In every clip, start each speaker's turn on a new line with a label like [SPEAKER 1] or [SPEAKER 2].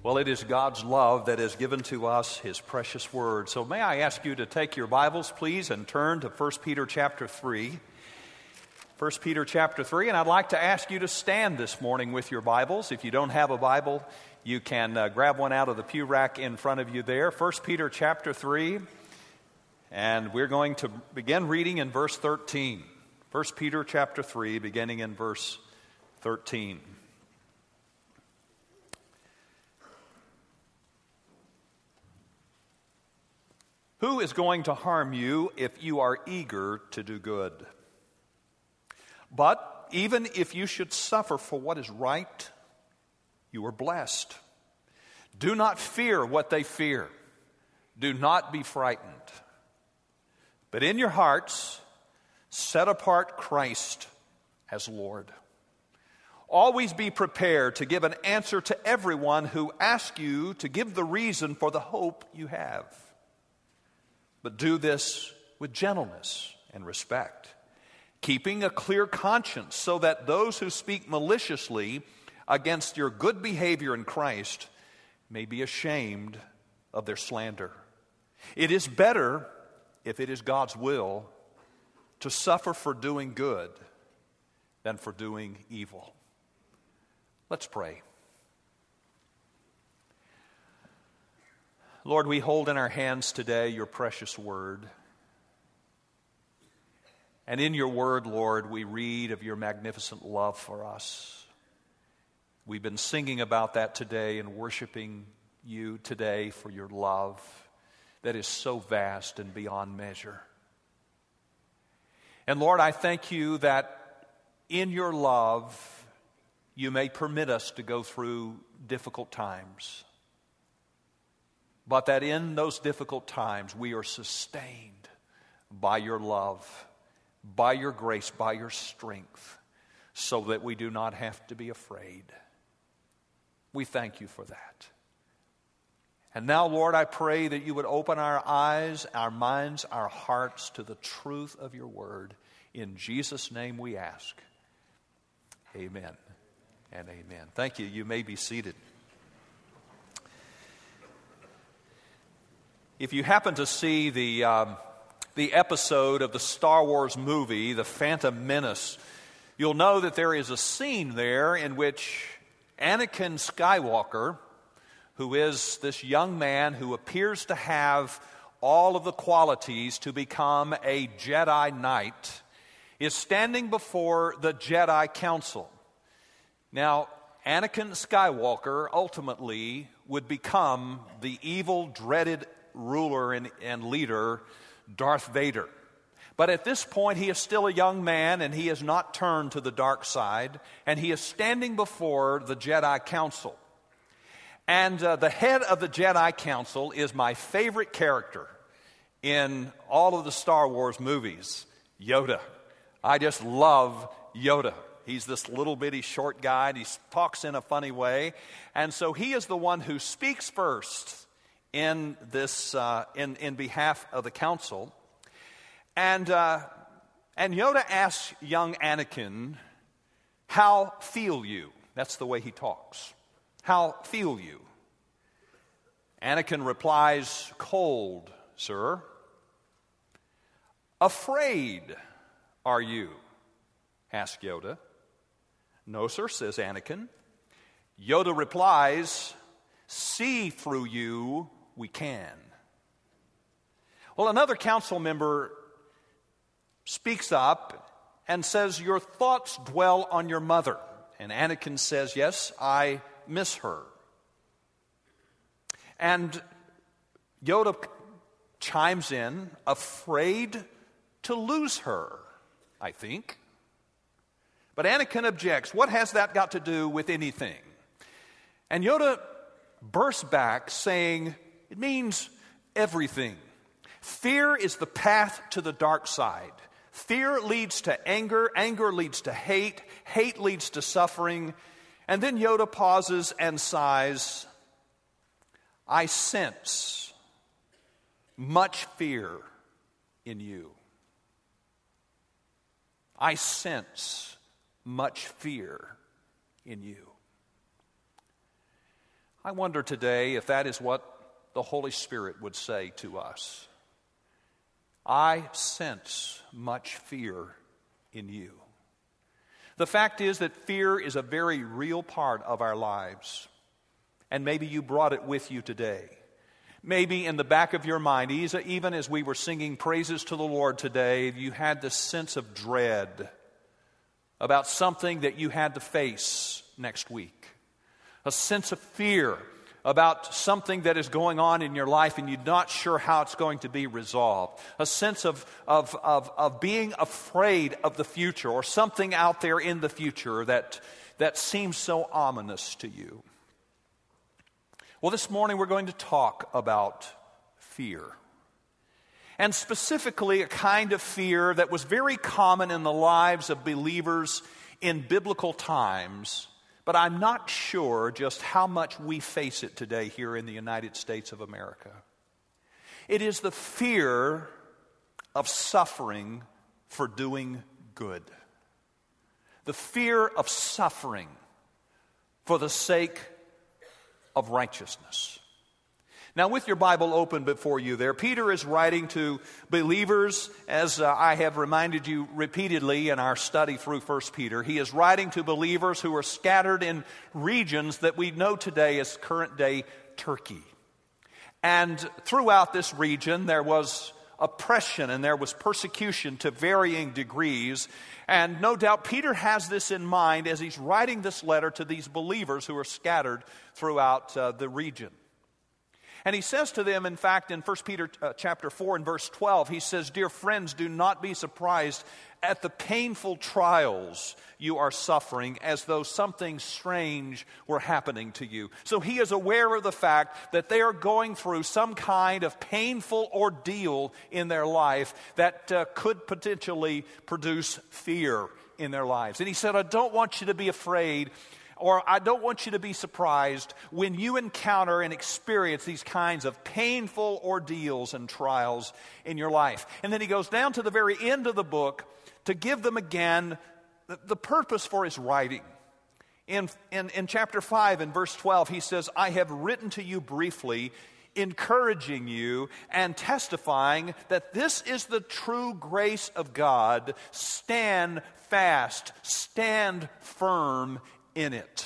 [SPEAKER 1] Well, it is God's love that has given to us His precious word. So may I ask you to take your Bibles, please, and turn to 1 Peter chapter 3. 1 Peter chapter 3, and I'd like to ask you to stand this morning with your Bibles. If you don't have a Bible, you can grab one out of the pew rack in front of you there. 1 Peter chapter 3, and we're going to begin reading in verse 13. 1 Peter chapter 3, beginning in verse 13. Who is going to harm you if you are eager to do good? But even if you should suffer for what is right, you are blessed. Do not fear what they fear. Do not be frightened. But in your hearts, set apart Christ as Lord. Always be prepared to give an answer to everyone who asks you to give the reason for the hope you have. But do this with gentleness and respect, keeping a clear conscience so that those who speak maliciously against your good behavior in Christ may be ashamed of their slander. It is better, if it is God's will, to suffer for doing good than for doing evil. Let's pray. Lord, we hold in our hands today your precious word. And in your word, Lord, we read of your magnificent love for us. We've been singing about that today and worshiping you today for your love that is so vast and beyond measure. And Lord, I thank you that in your love, you may permit us to go through difficult times. But that in those difficult times, we are sustained by your love, by your grace, by your strength, so that we do not have to be afraid. We thank you for that. And now, Lord, I pray that you would open our eyes, our minds, our hearts to the truth of your word. In Jesus' name we ask. Amen and amen. Thank you. You may be seated. If you happen to see the episode of the Star Wars movie, The Phantom Menace, you'll know that there is a scene there in which Anakin Skywalker, who is this young man who appears to have all of the qualities to become a Jedi Knight, is standing before the Jedi Council. Now, Anakin Skywalker ultimately would become the evil, dreaded ruler and leader, Darth Vader. But at this point, he is still a young man, and he has not turned to the dark side, and he is standing before the Jedi Council. And the head of the Jedi Council is my favorite character in all of the Star Wars movies, Yoda. I just love Yoda. He's this little bitty short guy, and he talks in a funny way. And so he is the one who speaks first in this in behalf of the council. And Yoda asks young Anakin, "How feel you?" That's the way he talks. "How feel you?" Anakin replies, "Cold, sir." "Afraid, are you?" asks Yoda. "No, sir," says Anakin. Yoda replies, "See through you we can." Well, another council member speaks up and says, "Your thoughts dwell on your mother." And Anakin says, "Yes, I miss her." And Yoda chimes in, "Afraid to lose her, I think." But Anakin objects. "What has that got to do with anything?" And Yoda bursts back saying, "It means everything. Fear is the path to the dark side. Fear leads to anger. Anger leads to hate. Hate leads to suffering." And then Yoda pauses and sighs, "I sense much fear in you." I sense much fear in you. I wonder today if that is what the Holy Spirit would say to us. I sense much fear in you. The fact is that fear is a very real part of our lives. And maybe you brought it with you today. Maybe in the back of your mind, even as we were singing praises to the Lord today, you had this sense of dread about something that you had to face next week. A sense of fear about something that is going on in your life and you're not sure how it's going to be resolved. A sense of being afraid of the future or something out there in the future that seems so ominous to you. Well, this morning we're going to talk about fear. And specifically a kind of fear that was very common in the lives of believers in biblical times, but I'm not sure just how much we face it today here in the United States of America. It is the fear of suffering for doing good. The fear of suffering for the sake of righteousness. Now, with your Bible open before you there, Peter is writing to believers, as I have reminded you repeatedly in our study through 1 Peter. He is writing to believers who are scattered in regions that we know today as current-day Turkey. And throughout this region, there was oppression and there was persecution to varying degrees. And no doubt Peter has this in mind as he's writing this letter to these believers who are scattered throughout the region. And he says to them, in fact, in 1 Peter chapter 4 and verse 12, he says, "Dear friends, do not be surprised at the painful trials you are suffering as though something strange were happening to you." So he is aware of the fact that they are going through some kind of painful ordeal in their life that could potentially produce fear in their lives. And he said, I don't want you to be afraid, or I don't want you to be surprised when you encounter and experience these kinds of painful ordeals and trials in your life. And then he goes down to the very end of the book to give them again the purpose for his writing. In chapter 5 and verse 12, he says, "I have written to you briefly, encouraging you and testifying that this is the true grace of God. Stand fast, stand firm in it."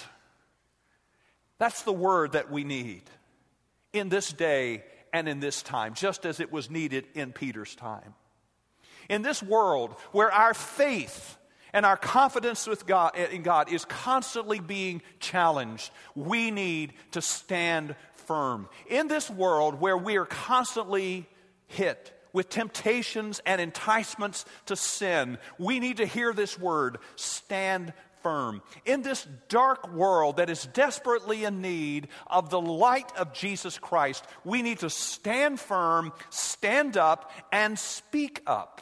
[SPEAKER 1] That's the word that we need in this day and in this time, just as it was needed in Peter's time. In this world where our faith and our confidence in God is constantly being challenged, we need to stand firm. In this world where we are constantly hit with temptations and enticements to sin, we need to hear this word, stand firm. In this dark world that is desperately in need of the light of Jesus Christ, we need to stand firm, stand up, and speak up.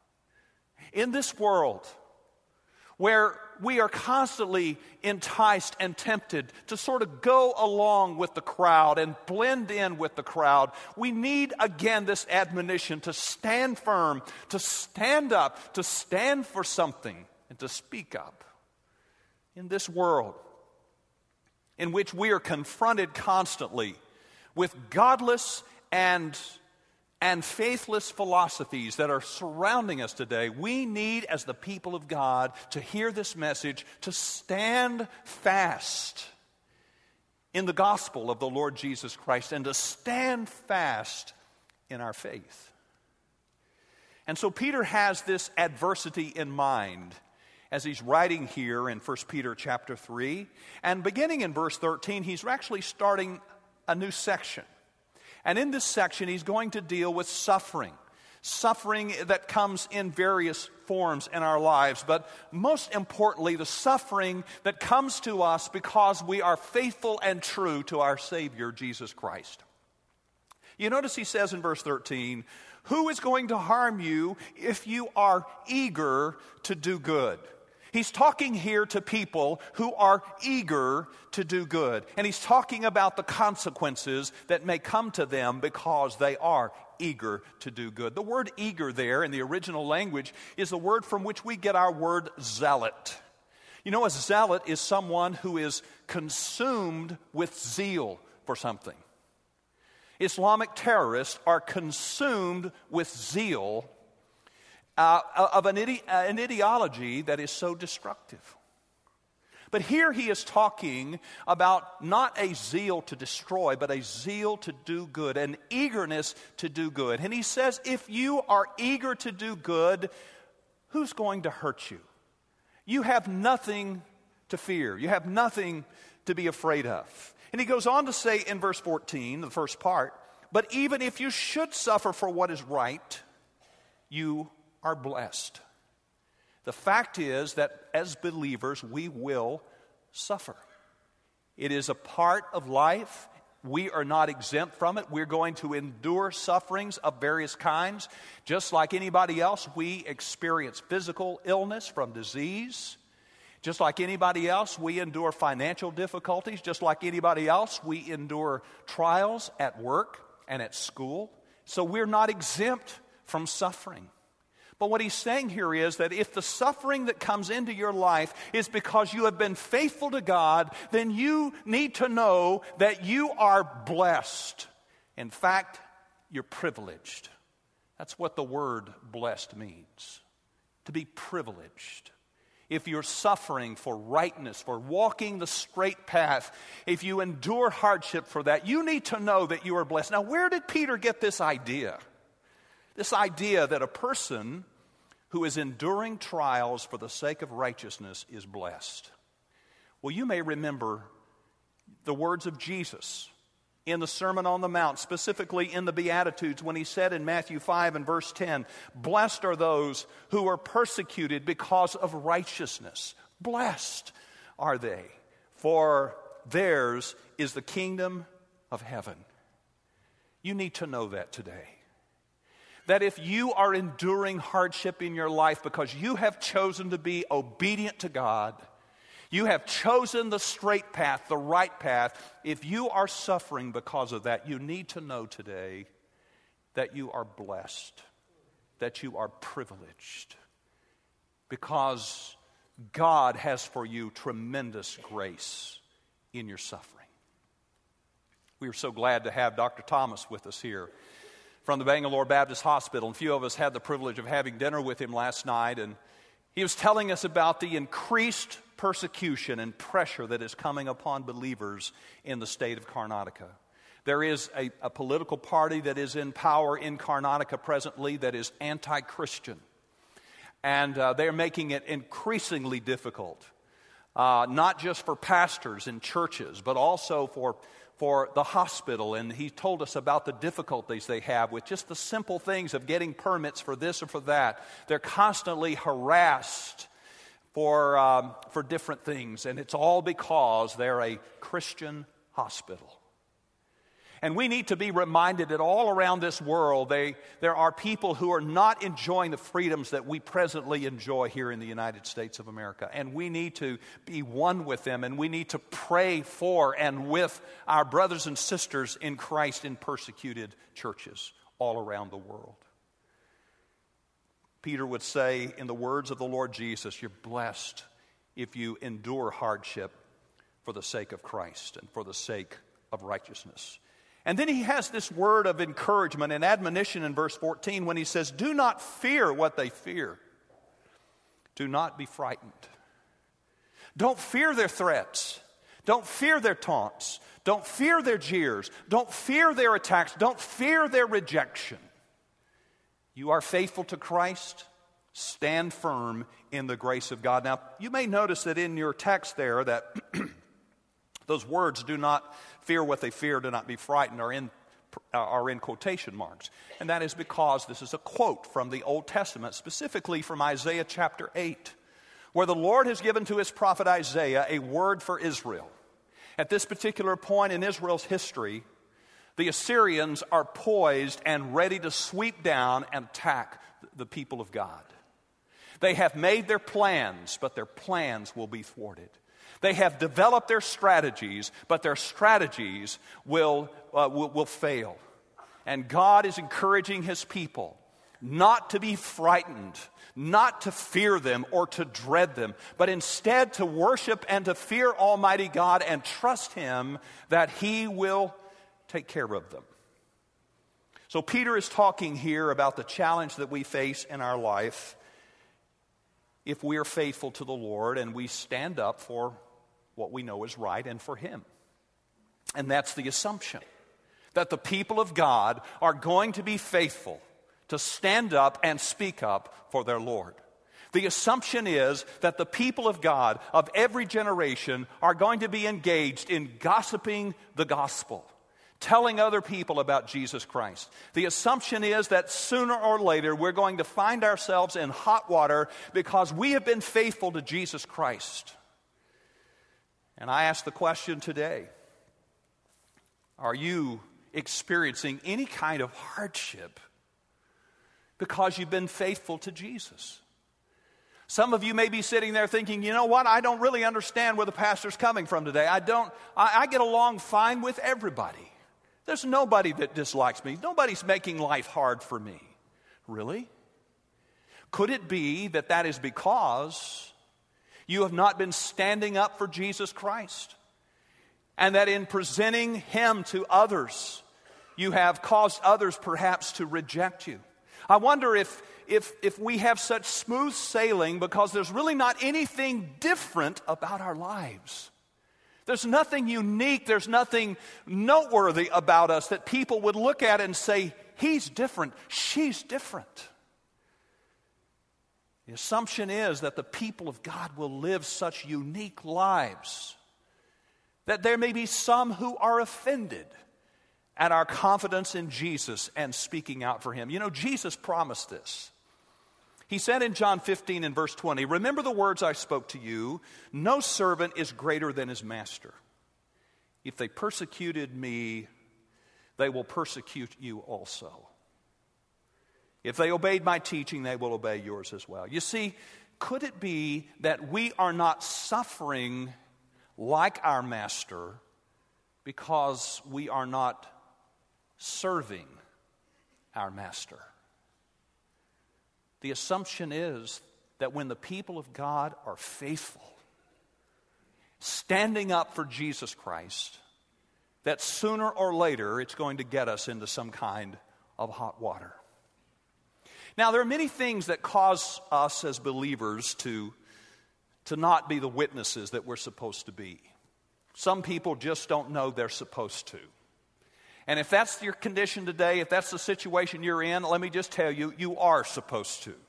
[SPEAKER 1] In this world where we are constantly enticed and tempted to sort of go along with the crowd and blend in with the crowd, we need again this admonition to stand firm, to stand up, to stand for something, and to speak up. In this world in which we are confronted constantly with godless and faithless philosophies that are surrounding us today, we need, as the people of God, to hear this message, to stand fast in the gospel of the Lord Jesus Christ and to stand fast in our faith. And so Peter has this adversity in mind as he's writing here in 1 Peter chapter 3. And beginning in verse 13, he's actually starting a new section. And in this section, he's going to deal with suffering. Suffering that comes in various forms in our lives. But most importantly, the suffering that comes to us because we are faithful and true to our Savior, Jesus Christ. You notice he says in verse 13, "Who is going to harm you if you are eager to do good?" He's talking here to people who are eager to do good. And he's talking about the consequences that may come to them because they are eager to do good. The word eager there in the original language is the word from which we get our word zealot. You know, a zealot is someone who is consumed with zeal for something. Islamic terrorists are consumed with zeal of an ideology that is so destructive. But here he is talking about not a zeal to destroy, but a zeal to do good, an eagerness to do good. And he says, if you are eager to do good, who's going to hurt you? You have nothing to fear. You have nothing to be afraid of. And he goes on to say in verse 14, the first part, but even if you should suffer for what is right, you are blessed. The fact is that as believers, we will suffer. It is a part of life. We are not exempt from it. We're going to endure sufferings of various kinds. Just like anybody else, we experience physical illness from disease. Just like anybody else, we endure financial difficulties. Just like anybody else, we endure trials at work and at school. So we're not exempt from suffering. But what he's saying here is that if the suffering that comes into your life is because you have been faithful to God, then you need to know that you are blessed. In fact, you're privileged. That's what the word blessed means, to be privileged. If you're suffering for rightness, for walking the straight path, if you endure hardship for that, you need to know that you are blessed. Now, where did Peter get this idea? This idea that a person who is enduring trials for the sake of righteousness is blessed. Well, you may remember the words of Jesus in the Sermon on the Mount, specifically in the Beatitudes, when he said in Matthew 5 and verse 10, blessed are those who are persecuted because of righteousness. Blessed are they, for theirs is the kingdom of heaven. You need to know that today. That if you are enduring hardship in your life because you have chosen to be obedient to God, you have chosen the straight path, the right path, if you are suffering because of that, you need to know today that you are blessed, that you are privileged, because God has for you tremendous grace in your suffering. We are so glad to have Dr. Thomas with us here from the Bangalore Baptist Hospital. And a few of us had the privilege of having dinner with him last night, and he was telling us about the increased persecution and pressure that is coming upon believers in the state of Karnataka. There is a political party that is in power in Karnataka presently that is anti-Christian, and they're making it increasingly difficult, not just for pastors in churches, but also for the hospital. And he told us about the difficulties they have with just the simple things of getting permits for this or for that. They're constantly harassed for different things, and it's all because they're a Christian hospital. And we need to be reminded that all around this world, there are people who are not enjoying the freedoms that we presently enjoy here in the United States of America. And we need to be one with them, and we need to pray for and with our brothers and sisters in Christ in persecuted churches all around the world. Peter would say, in the words of the Lord Jesus, you're blessed if you endure hardship for the sake of Christ and for the sake of righteousness. And then he has this word of encouragement and admonition in verse 14 when he says, do not fear what they fear. Do not be frightened. Don't fear their threats. Don't fear their taunts. Don't fear their jeers. Don't fear their attacks. Don't fear their rejection. You are faithful to Christ. Stand firm in the grace of God. Now, you may notice that in your text there that those words, do not fear what they fear, do not be frightened, are in quotation marks. And that is because this is a quote from the Old Testament, specifically from Isaiah chapter 8, where the Lord has given to his prophet Isaiah a word for Israel. At this particular point in Israel's history, the Assyrians are poised and ready to sweep down and attack the people of God. They have made their plans, but their plans will be thwarted. They have developed their strategies, but their strategies will fail. And God is encouraging his people not to be frightened, not to fear them or to dread them, but instead to worship and to fear Almighty God and trust Him that He will take care of them. So Peter is talking here about the challenge that we face in our life if we are faithful to the Lord and we stand up for what we know is right and for Him. And that's the assumption, that the people of God are going to be faithful to stand up and speak up for their Lord. The assumption is that the people of God of every generation are going to be engaged in gossiping the gospel, telling other people about Jesus Christ. The assumption is that sooner or later we're going to find ourselves in hot water because we have been faithful to Jesus Christ. And I ask the question today, are you experiencing any kind of hardship because you've been faithful to Jesus? Some of you may be sitting there thinking, you know what, I don't really understand where the pastor's coming from today. I get along fine with everybody. There's nobody that dislikes me. Nobody's making life hard for me. Really? Could it be that that is because you have not been standing up for Jesus Christ? And that in presenting Him to others, you have caused others perhaps to reject you? I wonder if we have such smooth sailing because there's really not anything different about our lives. There's nothing unique, there's nothing noteworthy about us that people would look at and say, he's different, she's different. The assumption is that the people of God will live such unique lives that there may be some who are offended at our confidence in Jesus and speaking out for Him. You know, Jesus promised this. He said in John 15 and verse 20, "Remember the words I spoke to you, no servant is greater than his master. If they persecuted me, they will persecute you also. If they obeyed my teaching, they will obey yours as well." You see, could it be that we are not suffering like our master because we are not serving our master? The assumption is that when the people of God are faithful, standing up for Jesus Christ, that sooner or later it's going to get us into some kind of hot water. Now, there are many things that cause us as believers to not be the witnesses that we're supposed to be. Some people just don't know they're supposed to. And if that's your condition today, if that's the situation you're in, let me just tell you, you are supposed to.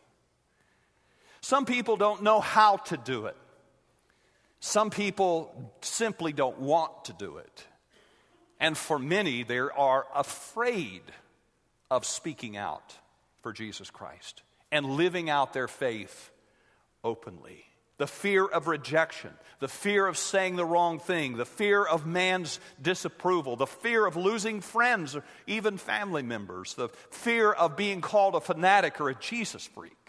[SPEAKER 1] Some people don't know how to do it. Some people simply don't want to do it. And for many, they are afraid of speaking out for Jesus Christ and living out their faith openly. The fear of rejection, the fear of saying the wrong thing, the fear of man's disapproval, the fear of losing friends or even family members, the fear of being called a fanatic or a Jesus freak.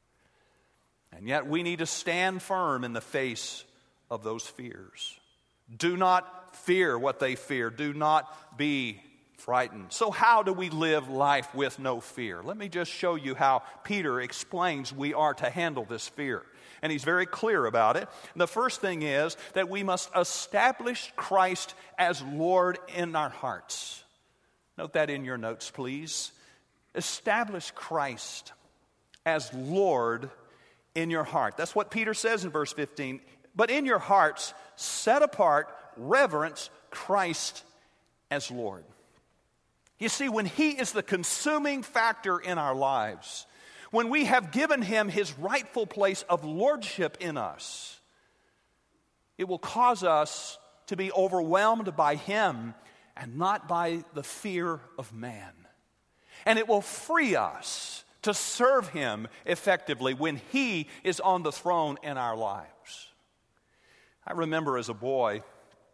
[SPEAKER 1] And yet we need to stand firm in the face of those fears. Do not fear what they fear. Do not be frightened. So how do we live life with no fear? Let me just show you how Peter explains we are to handle this fear. And he's very clear about it. And the first thing is that we must establish Christ as Lord in our hearts. Note that in your notes, please. Establish Christ as Lord in your heart. That's what Peter says in verse 15. But in your hearts, set apart, reverence Christ as Lord. You see, when He is the consuming factor in our lives, when we have given Him His rightful place of lordship in us, it will cause us to be overwhelmed by Him and not by the fear of man. And it will free us to serve Him effectively when He is on the throne in our lives. I remember as a boy,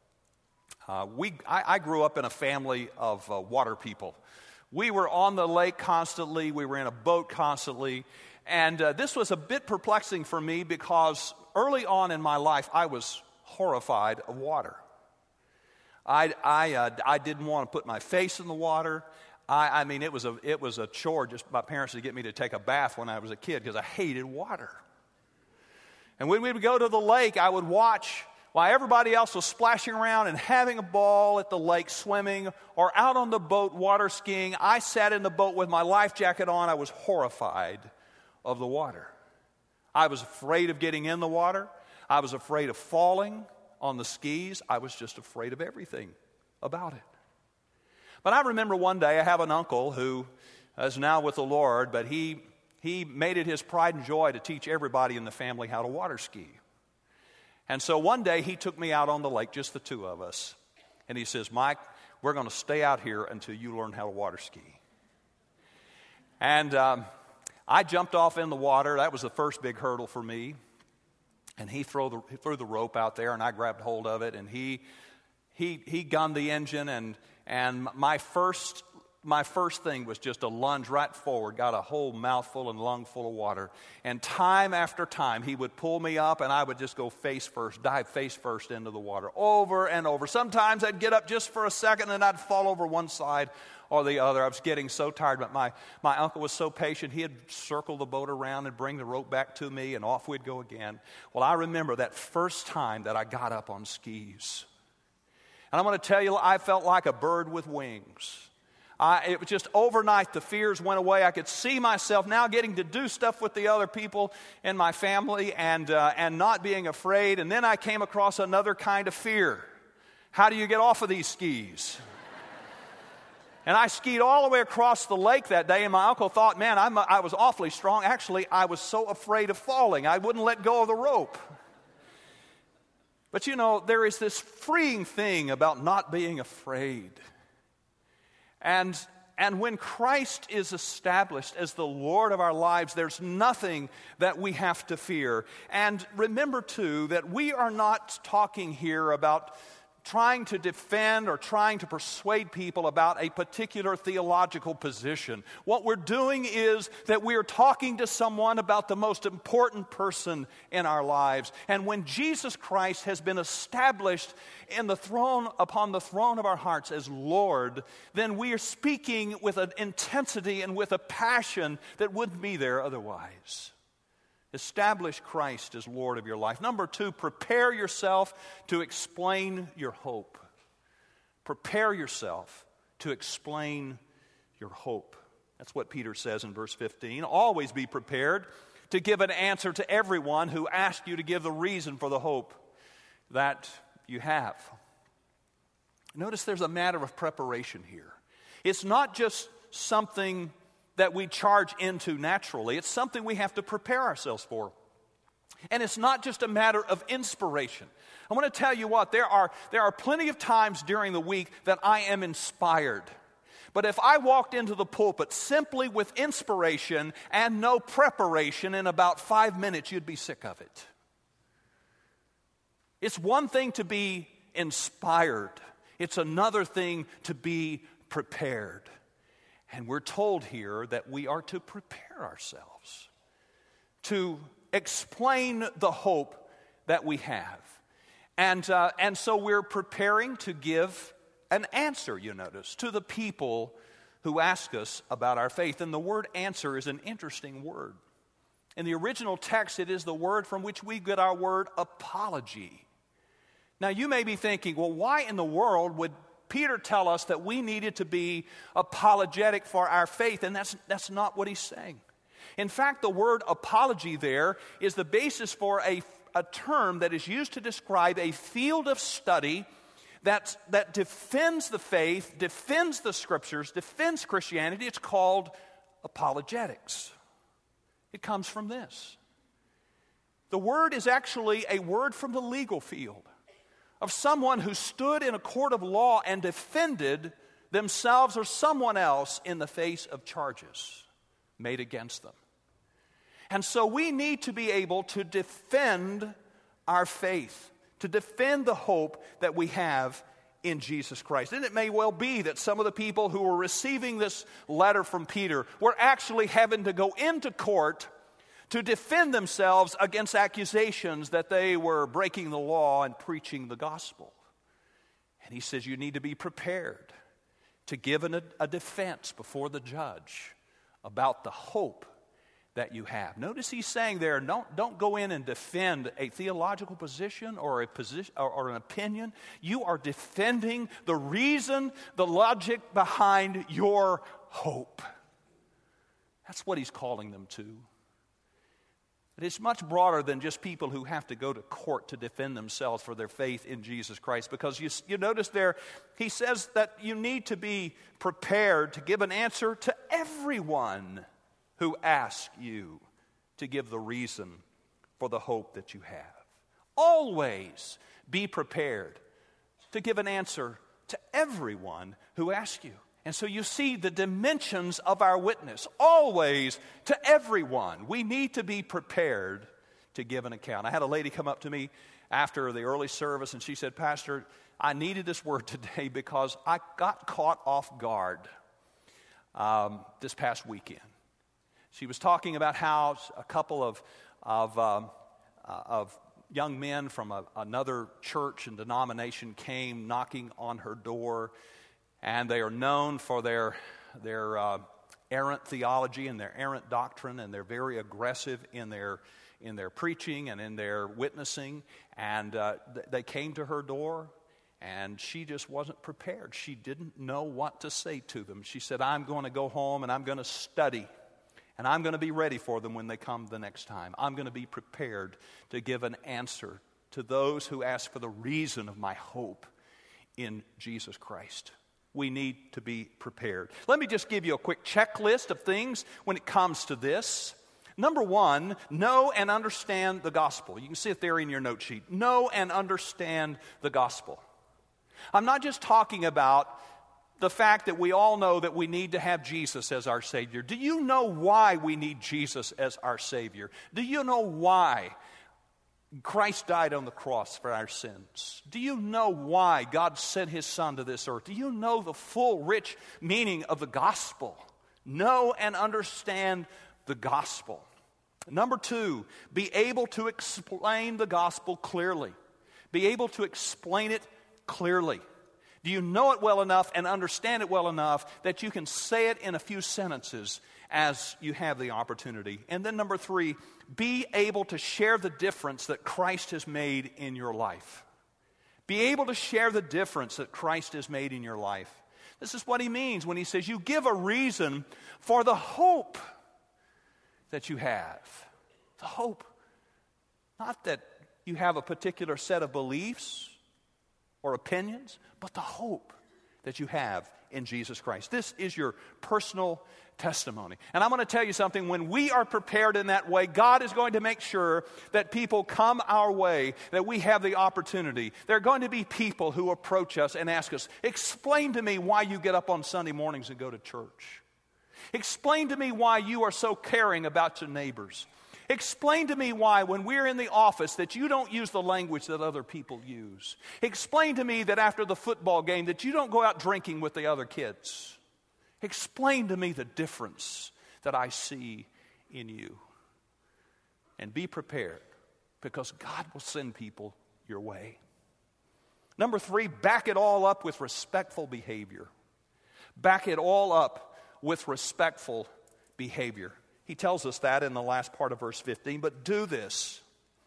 [SPEAKER 1] I grew up in a family of water people. We were on the lake constantly. We were in a boat constantly. And this was a bit perplexing for me because early on in my life, I was horrified of water. I didn't want to put my face in the water. I mean, it was a chore just my parents to get me to take a bath when I was a kid because I hated water. And when we would go to the lake, I would watch while everybody else was splashing around and having a ball at the lake swimming or out on the boat water skiing. I sat in the boat with my life jacket on. I was horrified of the water. I was afraid of getting in the water. I was afraid of falling on the skis. I was just afraid of everything about it. But I remember one day I have an uncle who is now with the Lord, but he made it his pride and joy to teach everybody in the family how to water ski. And so one day he took me out on the lake, just the two of us, and he says, "Mike, we're going to stay out here until you learn how to water ski." And I jumped off in the water. That was the first big hurdle for me. And he threw the rope out there, and I grabbed hold of it, and he gunned the engine, and my first thing was just a lunge right forward, got a whole mouthful and lung full of water. And time after time, he would pull me up, and I would just go dive face first into the water, over and over. Sometimes I'd get up just for a second, and I'd fall over one side or the other. I was getting so tired, but my uncle was so patient. He'd circle the boat around and bring the rope back to me, and off we'd go again. Well, I remember that first time that I got up on skis. And I'm going to tell you, I felt like a bird with wings. It was just overnight, the fears went away. I could see myself now getting to do stuff with the other people in my family and not being afraid. And then I came across another kind of fear. How do you get off of these skis? And I skied all the way across the lake that day, and my uncle thought, man, I was awfully strong. Actually, I was so afraid of falling, I wouldn't let go of the rope. But you know, there is this freeing thing about not being afraid. And when Christ is established as the Lord of our lives, there's nothing that we have to fear. And remember, too, that we are not talking here about trying to defend or trying to persuade people about a particular theological position. What we're doing is that we are talking to someone about the most important person in our lives. And when Jesus Christ has been established upon the throne of our hearts as Lord, then we are speaking with an intensity and with a passion that wouldn't be there otherwise. Establish Christ as Lord of your life. Number 2, prepare yourself to explain your hope. Prepare yourself to explain your hope. That's what Peter says in verse 15. Always be prepared to give an answer to everyone who asks you to give the reason for the hope that you have. Notice there's a matter of preparation here. It's not just something that we charge into naturally. It's something we have to prepare ourselves for. And it's not just a matter of inspiration. I want to tell you what, there are plenty of times during the week that I am inspired. But if I walked into the pulpit simply with inspiration and no preparation, in about 5 minutes you'd be sick of it. It's one thing to be inspired. It's another thing to be prepared. And we're told here that we are to prepare ourselves to explain the hope that we have. And so we're preparing to give an answer, you notice, to the people who ask us about our faith. And the word answer is an interesting word. In the original text, it is the word from which we get our word apology. Now, you may be thinking, well, why in the world would Peter tell us that we needed to be apologetic for our faith? And that's not what he's saying. In fact, the word apology there is the basis for a term that is used to describe a field of study that defends the faith, defends the scriptures, defends Christianity. It's called apologetics. It comes from this. The word is actually a word from the legal field, of someone who stood in a court of law and defended themselves or someone else in the face of charges made against them. And so we need to be able to defend our faith, to defend the hope that we have in Jesus Christ. And it may well be that some of the people who were receiving this letter from Peter were actually having to go into court to defend themselves against accusations that they were breaking the law and preaching the gospel. And he says you need to be prepared to give a defense before the judge about the hope that you have. Notice he's saying there, don't go in and defend a theological position or a position or an opinion. You are defending the reason, the logic behind your hope. That's what he's calling them to. But it's much broader than just people who have to go to court to defend themselves for their faith in Jesus Christ. Because you notice there, he says that you need to be prepared to give an answer to everyone who asks you to give the reason for the hope that you have. Always be prepared to give an answer to everyone who asks you. And so you see the dimensions of our witness. Always to everyone. We need to be prepared to give an account. I had a lady come up to me after the early service and she said, "Pastor, I needed this word today because I got caught off guard this past weekend." She was talking about how a couple of young men from another church and denomination came knocking on her door, and they are known for their errant theology and their errant doctrine, and they're very aggressive in their preaching and in their witnessing. And they came to her door, and she just wasn't prepared. She didn't know what to say to them. She said, "I'm going to go home and I'm going to study. And I'm going to be ready for them when they come the next time. I'm going to be prepared to give an answer to those who ask for the reason of my hope in Jesus Christ." We need to be prepared. Let me just give you a quick checklist of things when it comes to this. Number one, know and understand the gospel. You can see it there in your note sheet. Know and understand the gospel. I'm not just talking about the fact that we all know that we need to have Jesus as our Savior. Do you know why we need Jesus as our Savior? Do you know why Christ died on the cross for our sins? Do you know why God sent His Son to this earth? Do you know the full, rich meaning of the gospel? Know and understand the gospel. Number two, be able to explain the gospel clearly. Be able to explain it clearly. Do you know it well enough and understand it well enough that you can say it in a few sentences as you have the opportunity? And then number three, be able to share the difference that Christ has made in your life. Be able to share the difference that Christ has made in your life. This is what he means when he says you give a reason for the hope that you have. The hope. Not that you have a particular set of beliefs or opinions, but the hope that you have in Jesus Christ. This is your personal testimony. And I'm going to tell you something. When we are prepared in that way, God is going to make sure that people come our way, that we have the opportunity. There are going to be people who approach us and ask us, "Explain to me why you get up on Sunday mornings and go to church. Explain to me why you are so caring about your neighbors. Explain to me why when we're in the office that you don't use the language that other people use. Explain to me that after the football game that you don't go out drinking with the other kids. Explain to me the difference that I see in you." And be prepared, because God will send people your way. Number three, back it all up with respectful behavior. Back it all up with respectful behavior. He tells us that in the last part of verse 15, but do this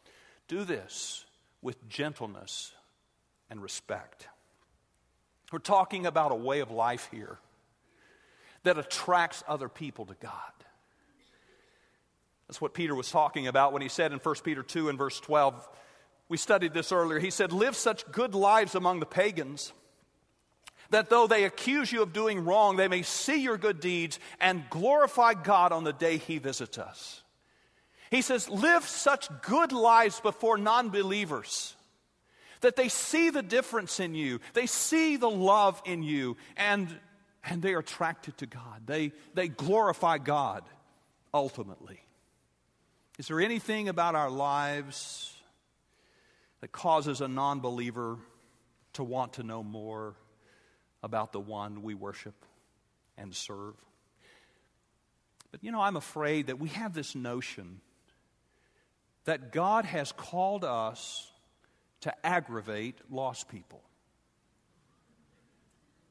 [SPEAKER 1] with gentleness and respect. We're talking about a way of life here that attracts other people to God. That's what Peter was talking about when he said in 1 Peter 2 and verse 12, we studied this earlier, he said, "Live such good lives among the pagans, that though they accuse you of doing wrong, they may see your good deeds and glorify God on the day He visits us." He says, live such good lives before non-believers that they see the difference in you, they see the love in you, and they are attracted to God. They glorify God ultimately. Is there anything about our lives that causes a non-believer to want to know more about the one we worship and serve? But I'm afraid that we have this notion that God has called us to aggravate lost people.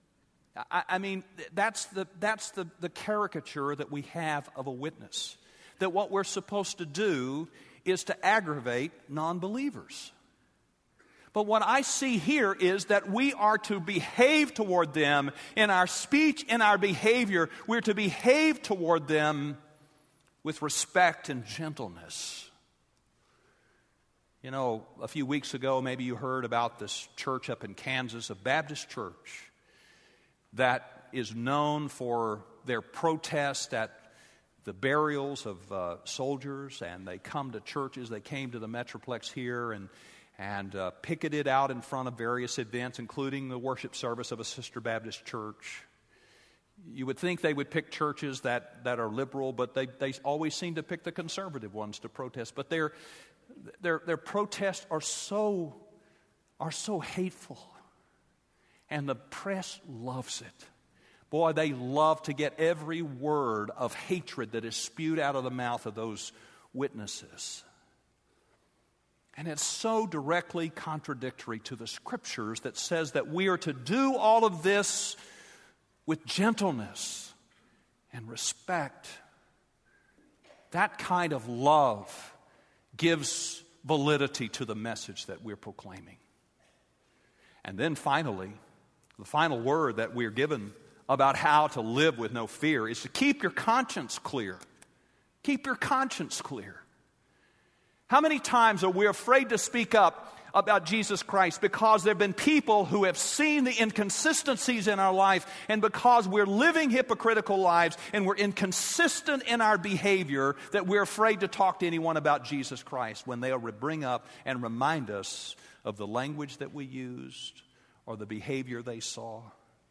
[SPEAKER 1] I mean, that's the caricature that we have of a witness. That what we're supposed to do is to aggravate non-believers. But what I see here is that we are to behave toward them in our speech, in our behavior. We're to behave toward them with respect and gentleness. You know, a few weeks ago, maybe you heard about this church up in Kansas, a Baptist church that is known for their protest at the burials of soldiers, and they come to churches. They came to the Metroplex here and picketed out in front of various events, including the worship service of a Sister Baptist church. You would think they would pick churches that are liberal, but they always seem to pick the conservative ones to protest. But their protests are so hateful, and the press loves it. Boy, they love to get every word of hatred that is spewed out of the mouth of those witnesses. And it's so directly contradictory to the Scriptures that says that we are to do all of this with gentleness and respect. That kind of love gives validity to the message that we're proclaiming. And then finally, the final word that we're given about how to live with no fear is to keep your conscience clear. Keep your conscience clear. How many times are we afraid to speak up about Jesus Christ because there have been people who have seen the inconsistencies in our life, and because we're living hypocritical lives and we're inconsistent in our behavior, that we're afraid to talk to anyone about Jesus Christ when they'll bring up and remind us of the language that we used or the behavior they saw.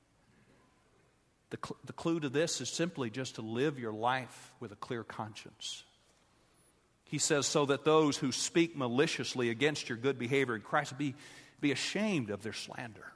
[SPEAKER 1] The clue to this is simply just to live your life with a clear conscience. He says, so that those who speak maliciously against your good behavior in Christ be ashamed of their slander.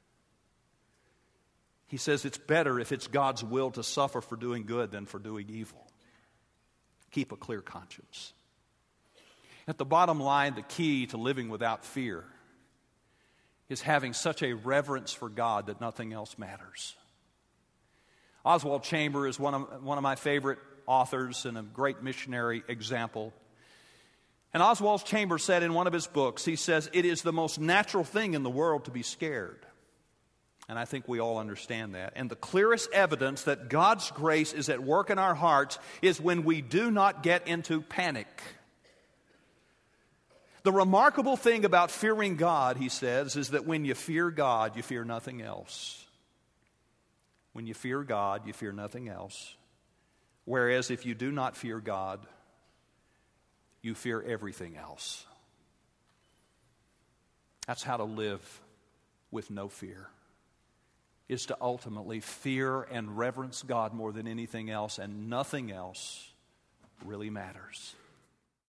[SPEAKER 1] He says it's better if it's God's will to suffer for doing good than for doing evil. Keep a clear conscience. At the bottom line, the key to living without fear is having such a reverence for God that nothing else matters. Oswald Chambers is one of my favorite authors and a great missionary example. And Oswald Chambers said in one of his books, he says, it is the most natural thing in the world to be scared. And I think we all understand that. And the clearest evidence that God's grace is at work in our hearts is when we do not get into panic. The remarkable thing about fearing God, he says, is that when you fear God, you fear nothing else. When you fear God, you fear nothing else. Whereas if you do not fear God, you fear everything else. That's how to live with no fear, is to ultimately fear and reverence God more than anything else, and nothing else really matters.